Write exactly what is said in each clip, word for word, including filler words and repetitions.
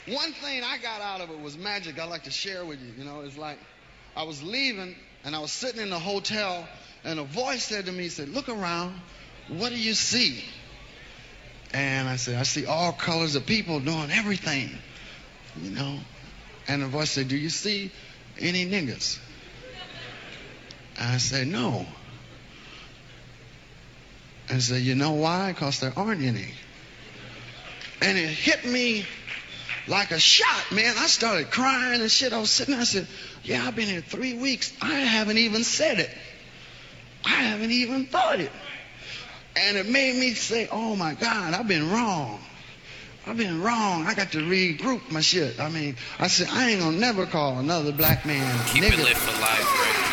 one thing I got out of it was magic I'd like to share with you. You know, it's like I was leaving and I was sitting in the hotel and a voice said to me, said, look around, what do you see? And I said, I see all colors of people doing everything, you know. And the voice said, do you see any niggas? And I said, no. And I said, you know why? Because there aren't any. And it hit me like a shot, man. I started crying and shit. I was sitting there, I said, yeah, I've been here three weeks. I haven't even said it. I haven't even thought it. And it made me say, oh my God, I've been wrong. I've been wrong. I got to regroup my shit. I mean, I said, I ain't gonna never call another black man Keep nigga. It lit for life,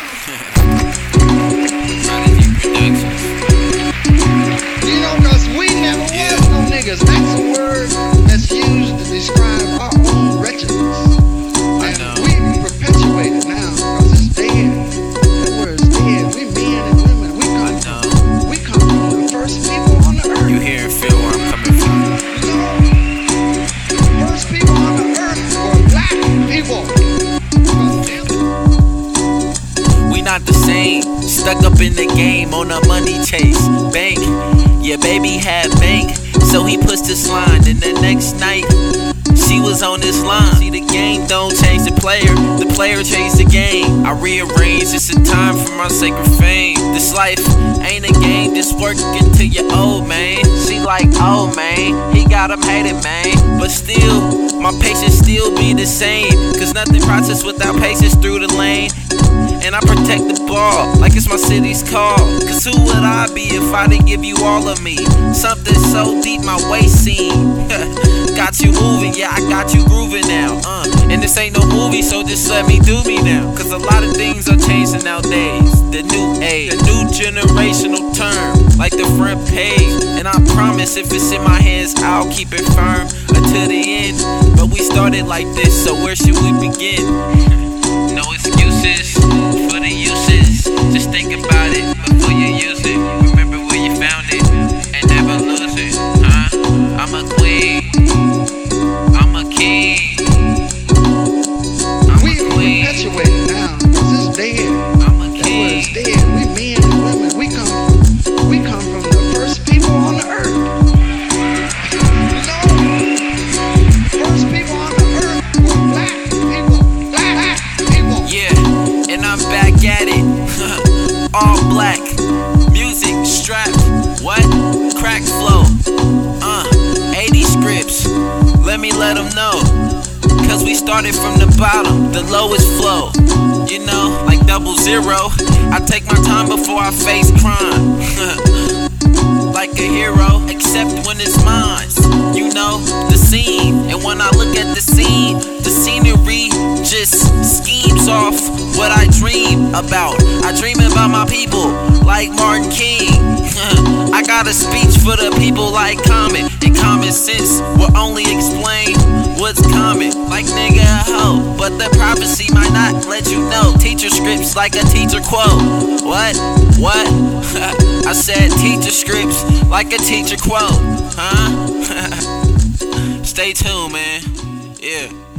right? You know, because we never Yeah. was no niggas. That's a word that's used to describe our own wretchedness. And know. we perpetuate it now because it's dead. That word's dead. We men and women, we come, know. we come from the first people on the earth. You hear and feel where I'm coming from. You know, the first people on the earth were black people. We not the same. Stuck up in the game on a money chase. Bank, yeah, baby had bank. So he pushed this line, and the next night she was on this line. See, the game don't change the player, the player changed the game. I rearrange, it's a time for my sacred fame. This life ain't a game, just work until you're old, man. She like, oh man, he got him hated, man. But still, my patience still be the same. Cause nothing processed without patience through the lane. And I protect the ball like it's my city's call. Cause who would I be if I didn't give you all of me? Something so deep my waist seam. Got you moving, yeah, I got you grooving now. Uh, and this ain't no movie, so just let me do me now. Cause a lot of things are changing nowadays. The new age, the new generational term, like the front page. And I promise if it's in my hands, I'll keep it firm until the end. But we started like this, so where should we begin? No excuses for the uses. Just think about it before you use it. Remember where you found it and never lose it. Huh? I'm a queen. I'm a king. I'm We a queen. perpetuate it now because it's dead. I'm a That king. word's dead. We men and women, we come from, we come from the first people on the earth. You know, first people on the earth were black people. Black people. Yeah, and I'm back at it. All black. Music strapped. What? Crack flow. Uh, eighty scripts. Let me let them know. Cause we started from the bottom, the lowest flow. You know, like double zero. I take my time before I face crime. Like a hero, except when it's mine. You know, the scene. And when I look at the scene, the scenery just schemes off what I dream about. I dream about my people, like Martin King. I got a speech for the people like Common. And common sense will only explain what's common. Like nigga, a hoe. But the prophecy might not let you know. Teacher scripts like a teacher quote. What? What? I said teacher scripts like a teacher quote. Huh? Stay tuned, man. Yeah.